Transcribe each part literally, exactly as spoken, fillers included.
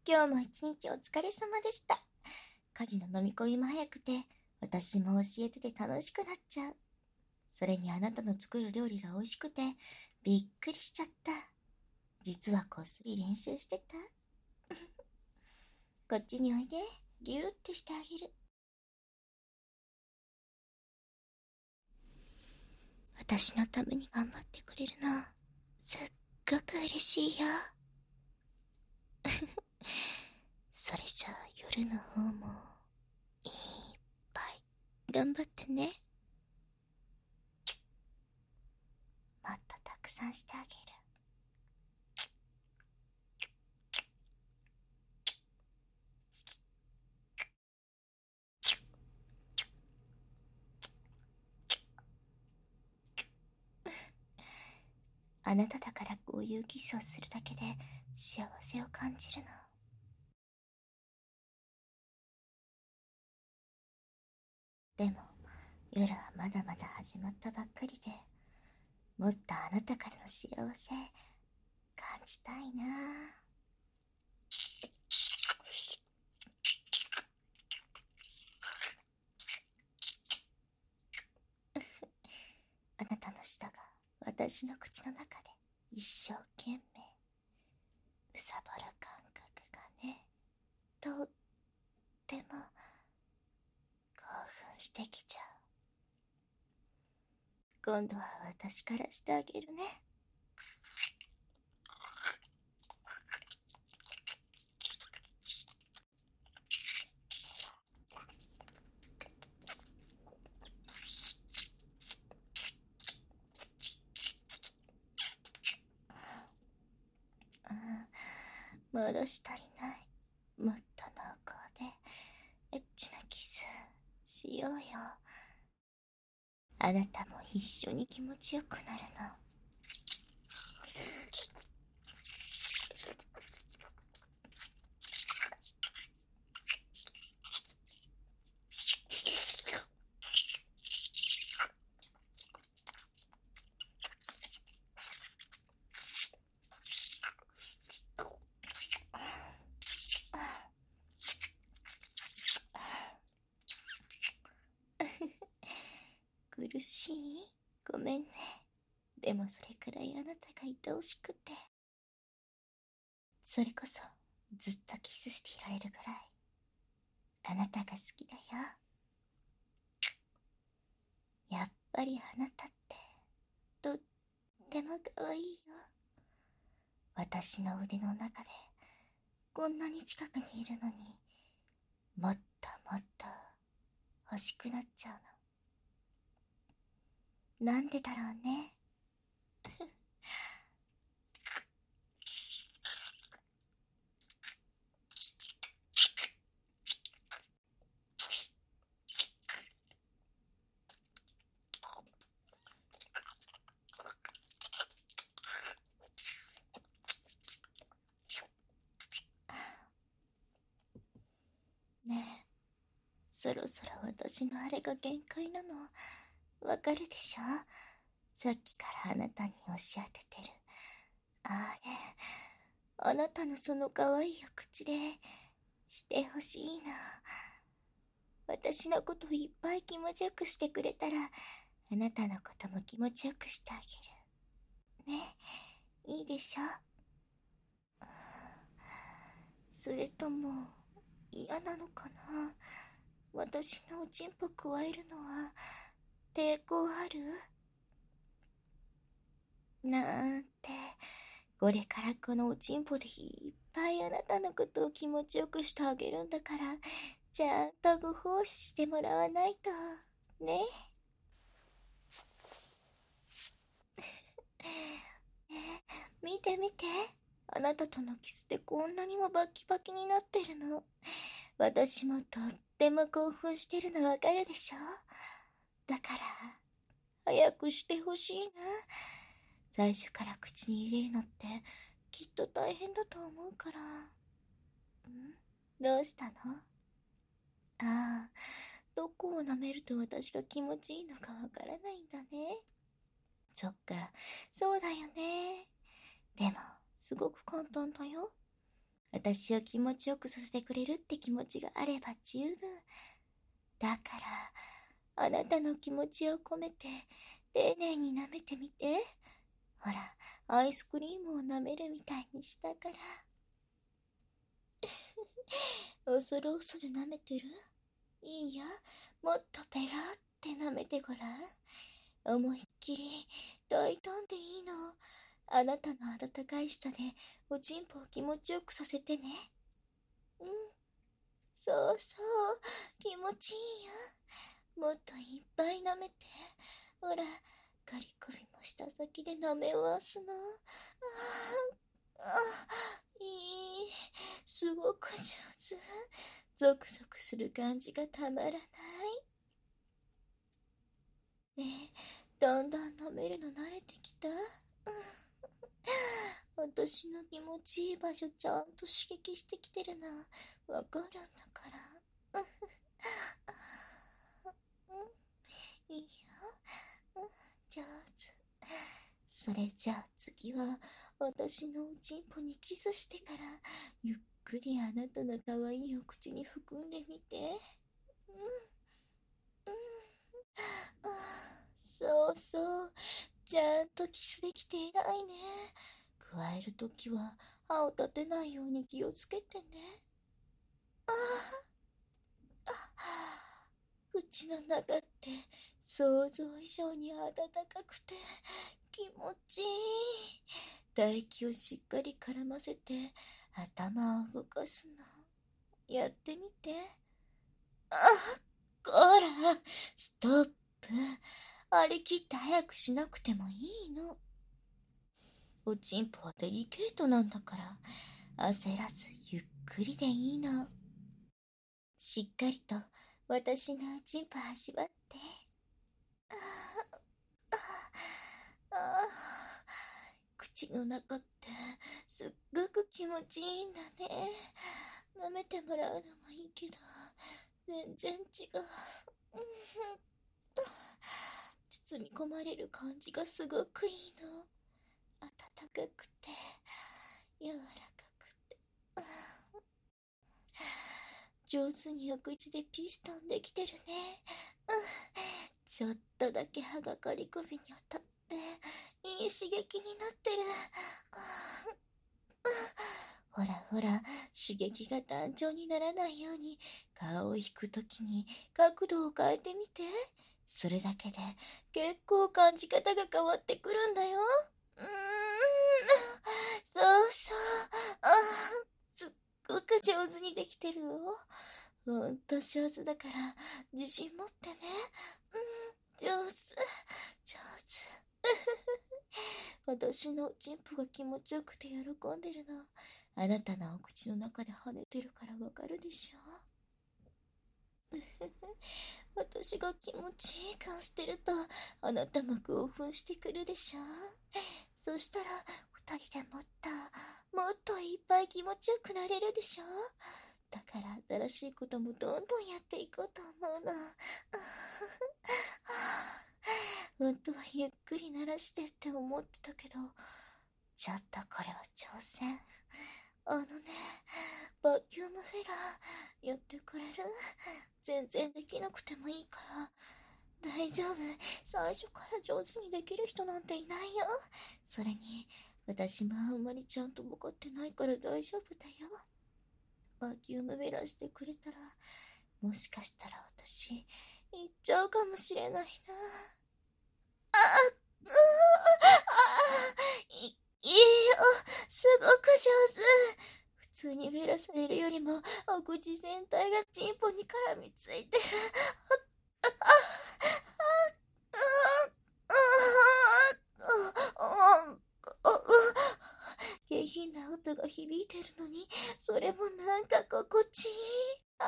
今日も一日お疲れ様でした。家事の飲み込みも早くて、私も教えてて楽しくなっちゃう。それにあなたの作る料理が美味しくて、びっくりしちゃった。実はこっそり練習してた。こっちにおいで、ぎゅーってしてあげる。私のために頑張ってくれるの、すっごく嬉しいよ。それじゃあ夜の方もいっぱい頑張ってね。もっとたくさんしてあげる。あなただからこういうキスをするだけで幸せを感じるの。でも夜はまだまだ始まったばっかりで、もっとあなたからの幸せ感じたいな。あなたの舌が私の口の中で一生懸命むさぼる感覚がね、とっても興奮してきちゃう。今度は私からしてあげるね。うん、まだ足りない。もっと濃厚でエッチなキスしようよ。あなたも一緒に気持ちよくなるの。苦しい？ごめんね。でもそれくらいあなたが愛おしくて、それこそずっとキスしていられるくらいあなたが好きだよ。やっぱりあなたってとっても可愛いよ。私の腕の中でこんなに近くにいるのに、もっともっと欲しくなっちゃうの。なんでだろうね。ねえ、そろそろ私のあれが限界なのわかるでしょ？さっきからあなたに押し当ててるあれ、あなたのその可愛いお口でしてほしいな。私のこといっぱい気持ちよくしてくれたら、あなたのことも気持ちよくしてあげるね。いいでしょ？それとも嫌なのかな？私のおちんぽ加えるのは抵抗ある？なんて、これからこのおちんぽでいっぱいあなたのことを気持ちよくしてあげるんだから、ちゃんとご奉仕してもらわないとね。見て見て、あなたとのキスでこんなにもバキバキになってるの。私もとっても興奮してるのわかるでしょ？だから早くしてほしいな。最初から口に入れるのってきっと大変だと思うから。ん？どうしたの？ああ、どこを舐めると私が気持ちいいのかわからないんだね。そっか、そうだよね。でもすごく簡単だよ。 私を気持ちよくさせてくれるって気持ちがあれば十分。だから、あなたの気持ちを込めて、丁寧に舐めてみて。ほら、アイスクリームを舐めるみたいにしたから。恐る恐る舐めてる？いいや、もっとペラって舐めてごらん。思いっきり、大胆でいいの。あなたの温かい舌で、おちんぽを気持ちよくさせてね。うん。そうそう、気持ちいいよ。もっといっぱい舐めて。ほら、ガリ首も舌先で舐め回すの。ああ、ああ、いい。すごく上手。ゾクゾクする感じがたまらない。ねえ、だんだん舐めるの慣れてきた？私の気持ちいい場所ちゃんと刺激してきてるのわかるんだから。いいよ。上手。それじゃあ次は私のおちんぽにキスしてからゆっくりあなたの可愛いお口に含んでみて。うんうん、そうそう、ちゃんとキスできて偉いね。加えるときは歯を立てないように気をつけてね。ああ、口の中って想像以上に暖かくて気持ちいい。唾液をしっかり絡ませて頭を動かすの。やってみて。あ、こら、ストップ。張り切って早くしなくてもいいの。おちんぽはデリケートなんだから焦らずゆっくりでいいの。しっかりと私のおちんぽ味わって。ああ、ああ、口の中ってすっごく気持ちいいんだね。舐めてもらうのもいいけど全然違う。包み込まれる感じがすごくいいの。温かくて柔らかくて、上手にお口でピストンできてるね。ちょっとだけ歯がかり首に当たっていい刺激になってる。ほらほら、刺激が単調にならないように顔を引くときに角度を変えてみて。それだけで結構感じ方が変わってくるんだよ。うーん、そうそう、あー、すっごく上手にできてるよ。ほんと上手だから自信持ってね。うん、上手、上手。私のおちんぽが気持ちよくて喜んでるのあなたのお口の中で跳ねてるからわかるでしょ。私が気持ちいい顔してるとあなたも興奮してくるでしょ。そしたら二人でもっともっといっぱい気持ちよくなれるでしょ。だから新しいこともどんどんやっていこうと思うの。本当はゆっくり鳴らしてって思ってたけど、ちょっとこれは挑戦。あのね、バキュームフェラーやってくれる？全然できなくてもいいから。大丈夫、最初から上手にできる人なんていないよ。それに私もあんまりちゃんと分かってないから大丈夫だよ。バキュームフェラーしてくれたらもしかしたら私行っちゃうかもしれないな。あ、うー、あ、い、いいよ、すごく上手。普通にフェラされるよりもお口全体がチンポに絡みついてる。あ、あ、下品な音が響いてるのにそれもなんか心地いい。あ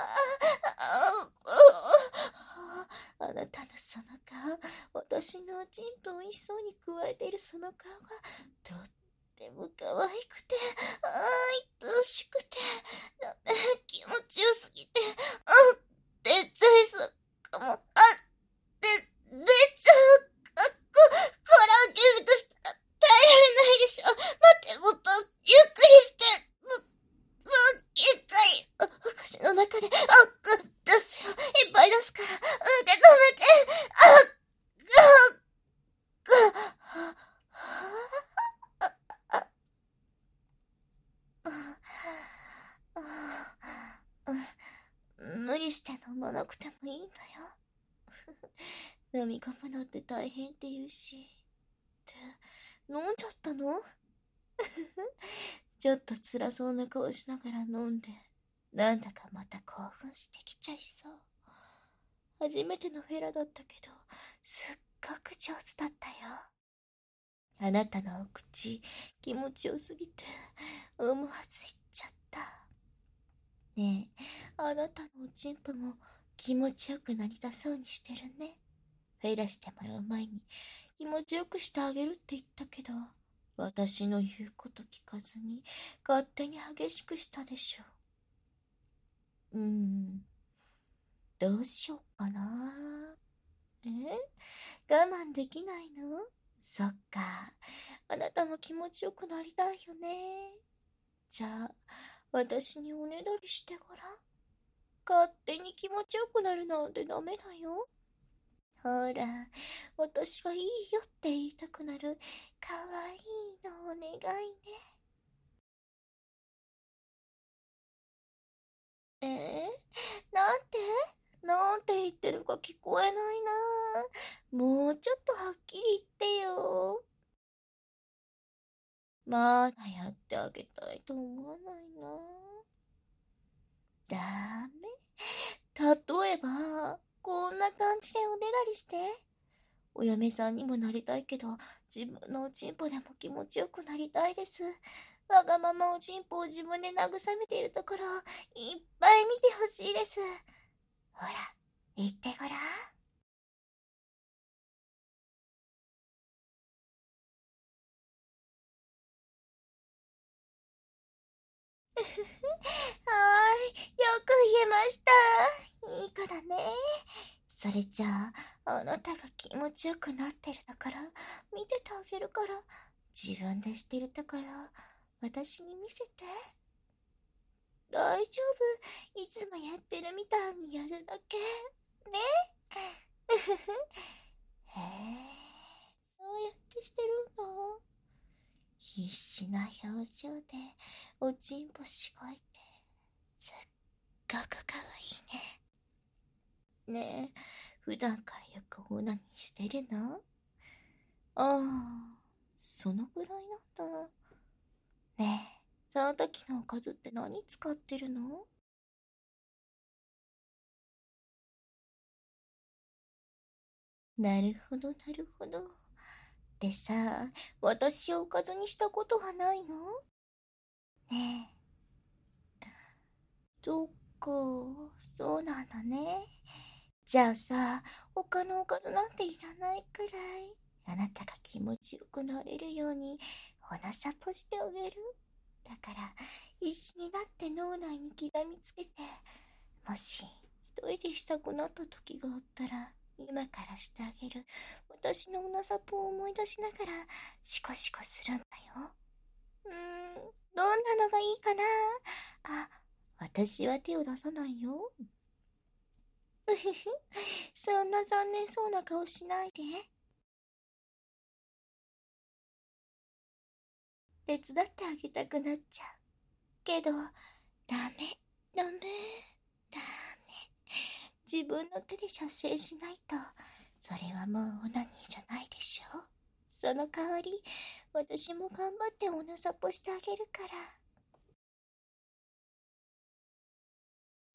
あ、あなたのその顔、私のおちんぽを美味しそうに加えているその顔がとっても可愛くて、ああ、愛しくて、気持ちよすぎて、あ、出ちゃいそうかも。あ、で、出ちゃう。あ、こ、これをギュッとしたら耐えられないでしょ。待って、もっとゆっくりして。う、う中で、あっ、う出すよ。いっぱい出すから、受け止めて、あっ、あっ、あっ、無理して飲まなくてもいいんだよ。飲み込むのって大変って言うし。って、飲んじゃったの？ちょっと辛そうな顔しながら飲んで、なんだかまた興奮してきちゃいそう。初めてのフェラだったけど、すっごく上手だったよ。あなたのお口、気持ちよすぎて、思わず言っちゃった。ねえ、あなたのおちんぽも気持ちよくなりたそうにしてるね。フェラしてもらう前に気持ちよくしてあげるって言ったけど、私の言うこと聞かずに勝手に激しくしたでしょ。うーん、どうしようかな。え？我慢できないの？そっか。あなたも気持ちよくなりたいよね。じゃあ、私におねだりしてごらん。勝手に気持ちよくなるなんてダメだよ。ほら、私がいいよって言いたくなるかわいいのお願いね。えー、なんてなんて言ってるか聞こえないな。もうちょっとはっきり言ってよ。まだやってあげたいと思わないな。ダメ。例えば、こんな感じでおねだりして。お嫁さんにもなりたいけど、自分のおちんぽでも気持ちよくなりたいです。わがままおちんぽを自分で慰めているところをいっぱい見てほしいです。ほら、言ってごらん。はーい、よく言えました。いい子だね。それじゃあ、あなたが気持ちよくなってるところ見ててあげるから、自分でしてるところ私に見せて。大丈夫。いつもやってるみたいにやるだけ。ね。うふふ。へえ、そうやってしてるんだ。必死な表情でおちんぽしごいて、すっごくかわいいね。ねえ、普段からよくオナニーしてるの？ああ、そのぐらいなんだ。ねえ、その時のおかずって何使ってるの？なるほど、なるほど。でさ、私をおかずにしたことはないの？ねえ。そっか、そうなんだね。じゃあさ、他のおかずなんていらないくらい、あなたが気持ちよくなれるようにおなさぽしてあげる。だから、必死になって脳内に刻みつけて、もし一人でしたくなった時があったら、今からしてあげる私のおなさぽを思い出しながらシコシコするんだよ。うーん、どんなのがいいかな。あ、私は手を出さないよ。うふふ、そんな残念そうな顔しないで。手伝ってあげたくなっちゃう。けど、ダメ、ダメ、ダメ。自分の手で射精しないと、それはもうオナニーじゃないでしょ。その代わり、私も頑張っておなさぽしてあげるから。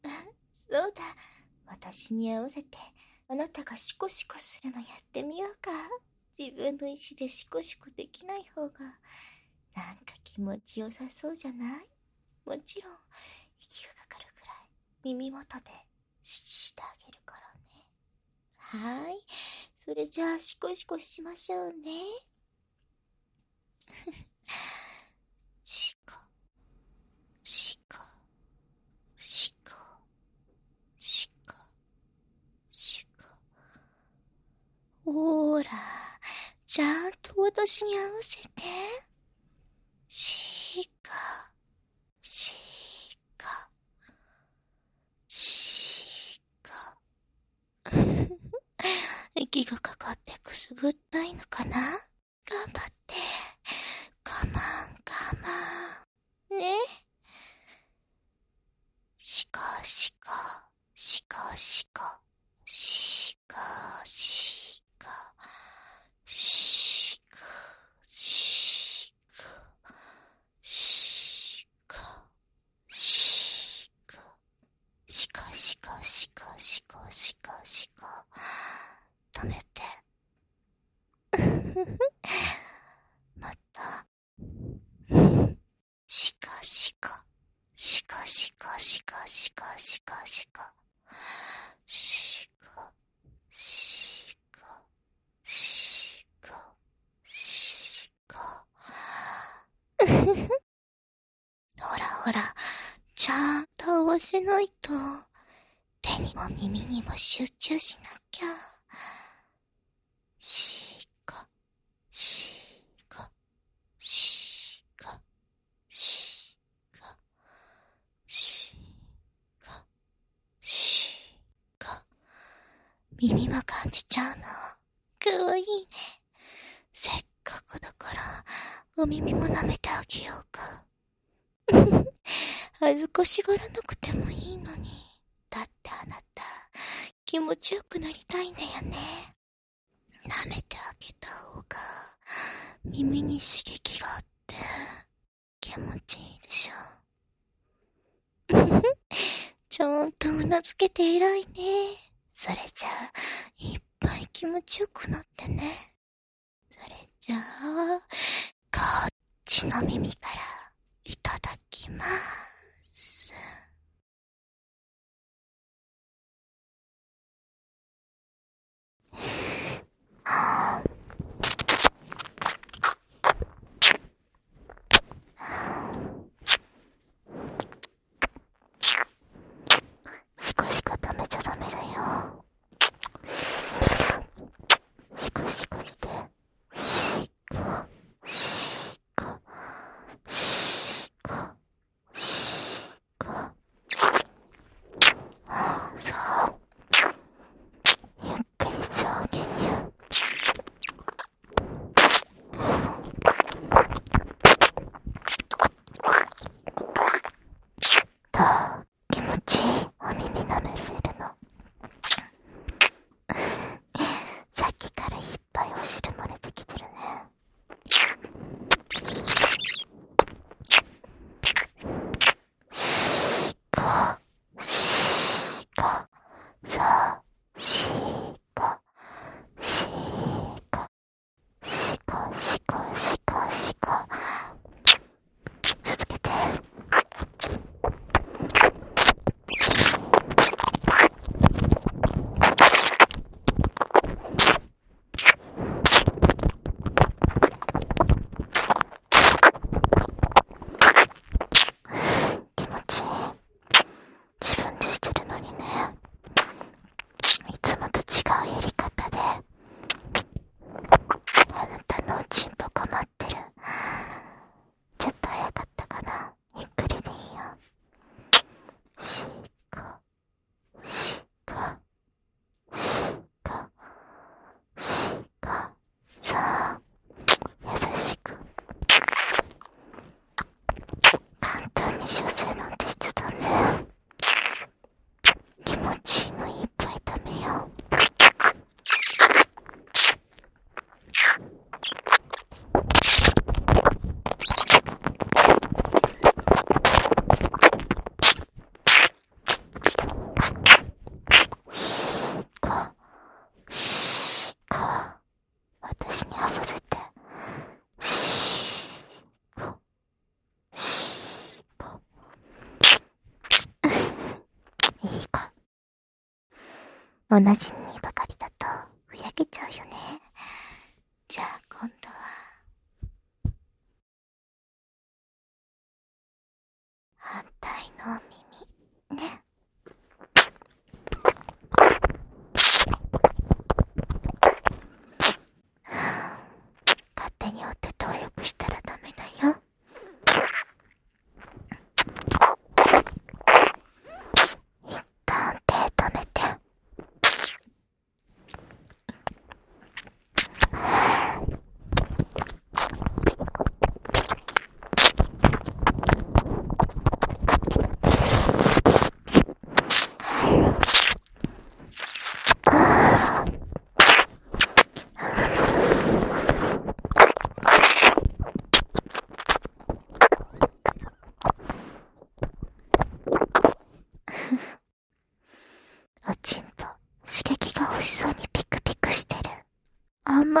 そうだ、私に合わせて、あなたがシコシコするのやってみようか。自分の意志でシコシコできない方が、なんか気持ちよさそうじゃない？もちろん、息がかかるくらい、耳元でシチしてあげるからね。はーい。それじゃあ、シコシコしましょうね。シコ、シコ、シコ、シコ、シコ。ほーら、ちゃんと私に合わせて。シコ、シコ。 息がかかってくすぐったいのかな。頑張って。我慢我慢。ね。しかしか、しかしか、しかしか、しか、しか、しか、しか、しかしかしかしかしかしか、止めて。また。しかしか、しかしかしかしかしかしか、しか、しか、しか、しか。ほらほら、ちゃんと合わせないと、手にも耳にも集中しなきゃ。しか、しか、しか、しか、しか、しか。耳も感じちゃうの。かわいいね。せっかくだから、お耳も舐めてあげようか。恥ずかしがらなくてもいいのに。だってあなた、気持ちよくなりたいんだよね。舐めてあげた方が、耳に刺激があって、気持ちいいでしょ。ちゃんとうなずけて偉いね。それじゃあ、いっぱい気持ちよくなってね。それじゃあ、こっちの耳からいただきます。しこしこ食べちゃダメだよ。しこしこして。しこ、しこ、しこ、しこ。そう。ゆっくり上下に。どう？気持ちいい？お耳舐められるの。さっきからいっぱいお汁漏れてきてるね。しこ、しこ、そう、しこ、しこ、しこ、しこ、しこ、しこ。続けて。気持ちいい。自分でしてるのにね。いつもと違うやり方で。あなたのおちんぽ困ってる。ちょっと早かったかな。ゆっくりでいいよ。しこ、しこ、しこ、しこ。そう。優しく。簡単に修正なんてしちゃダメ。気持ちいいのいっぱい食べよう。私に合わせて。いいか。同じ耳ばかりだとふやけちゃうよね。じゃあ今度は反対の耳ね。勝手にお手とよくしたらダメだよ。一旦手止めて。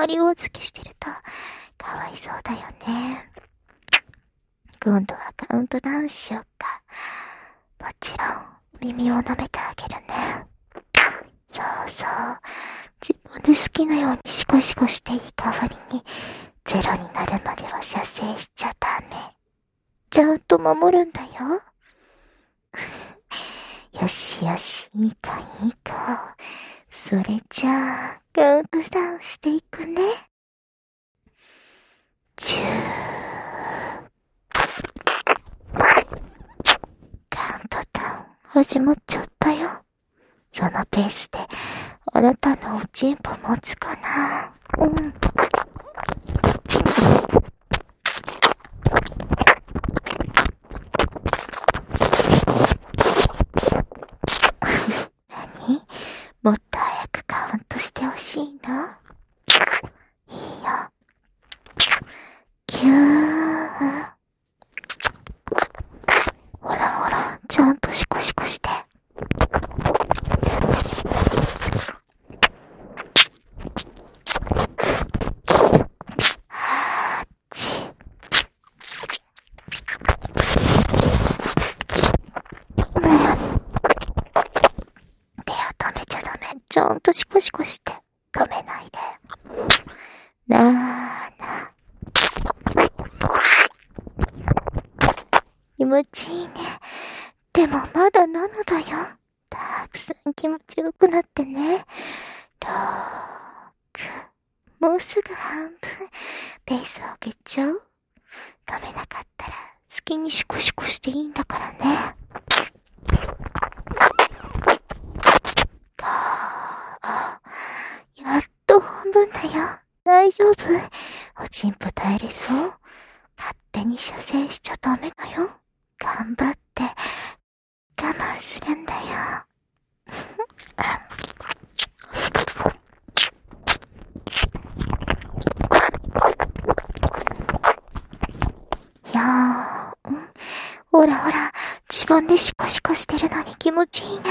まり大付けしてると、かわいそうだよね。今度はカウントダウンしようか。もちろん、耳を舐めてあげるね。そうそう。自分で好きなようにシコシコしていい代わりに、ゼロになるまでは射精しちゃダメ。ちゃんと守るんだよ。よしよし、いいかいいか。それじゃあ、カウントダウンしていくね。じゅう。カウントダウン始まっちゃったよ。そのペースで、あなたのおちんぽ持つかな。うん。何？もっと早くカウントしてほしいの？いいよ。キュー。ほらほら、ちゃんとシコシコして。はーち。手を止めちゃダメ。ちゃんとシコシコして。止めないで。なーな。気持ちいいね。でもまだなのだよ。たくさん気持ちよくなってね。ろく。もうすぐ半分。ペースを上げちゃう？止めなかったら好きにシコシコしていいんだからね。あ、やっと半分だよ。大丈夫？おちんぽ耐えれそう？勝手に射精しちゃダメだよ。頑張って我慢するんだよ。いやー、うん、ほらほら、自分でシコシコしてるのに気持ちいいね。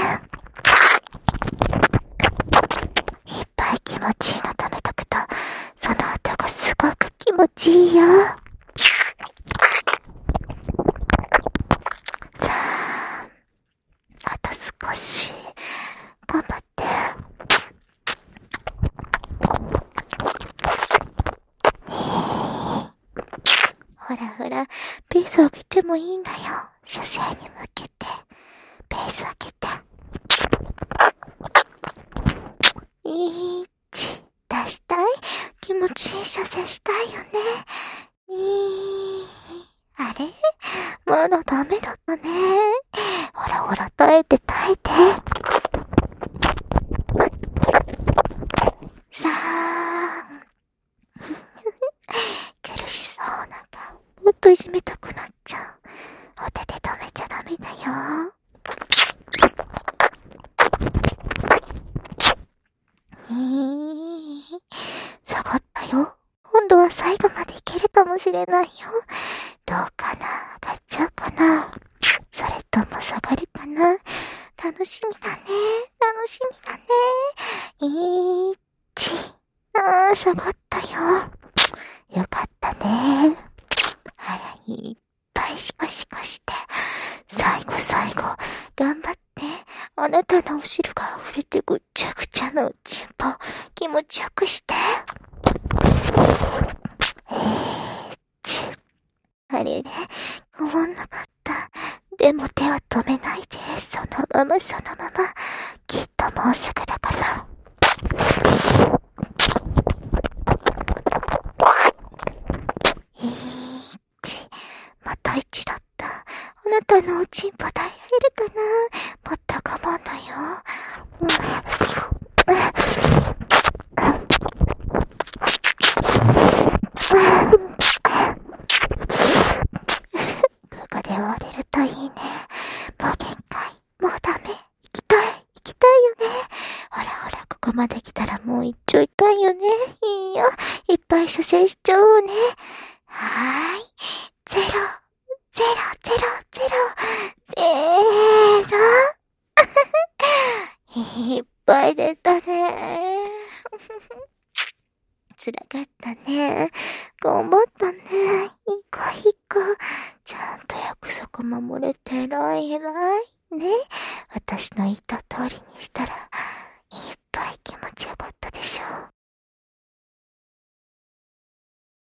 いっぱい気持ちいいの食べとくと、その後がすごく気持ちいいよ。さあ、あと少し、頑張って。ほらほら、ペース上げてもいいんだよ。射精に向けて、ペース上げて。いち、出したい？気持ちいい射精したいよね。に、あれ？まだダメだったね。ほらほら、耐えて耐えて。さあ、苦しそうな顔。もっといじめたくなっちゃう。お手で止めちゃダメだよ。えー、下がったよ。今度は最後までいけるかもしれないよ。どうかな？上がっちゃうかな？それとも下がるかな？楽しみだね。楽しみだね。いち、あー、下がったよ。よかったね。あら、いっぱいシコシコして。最後最後、頑張って。あなたの後ろが溢れてぐっちゃぐちゃのうちんぽ、気持ちよくして。えーち、あれれ、ごめんなかった。でも手は止めないで、そのままそのまま、きっともうすぐだから。いち、またいちだった。あなたのおちんぽ耐えられるかな？もっと我慢だよ。うんここで終われるといいね。もう限界。もうダメ。行きたい。行きたいよね。ほらほら、ここまで来たらもう行っちゃいたいよね。いいよ。いっぱい射精しちゃおうね。はーい。ゼロ、ゼロ、ゼロ、ゼロ、ゼロ。いっぱい出たね。辛守れて偉い偉